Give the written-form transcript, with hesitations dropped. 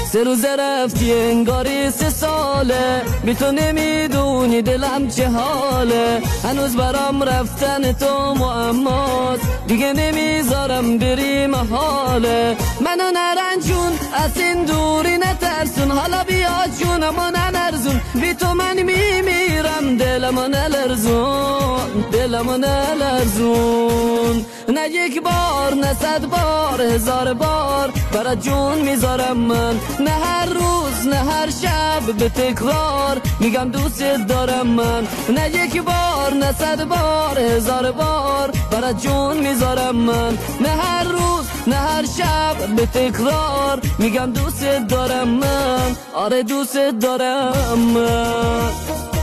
3 روز رفتی انگاری 3 ساله، بی تو نمیدونی دلم چه حاله. هنوز برام رفتن تو معماست، دیگه نمیذارم بری محاله. منو نرنجون از این دوری نترسون، حالا بیا جونمو نلرزون، بی تو من میمیرم دلمو نلرزون، دلمو نلرزون. نه 1 بار نه 100 بار 1000 بار برات جون میذارم من، نه هر روز نه هر شب به تکرار میگم دوست دارم من. نه 1 بار نه 100 بار 1000 بار برات جون میذارم من، نه هر روز نه هر شب به تکرار میگم دوست دارم من، آره دوست دارم من.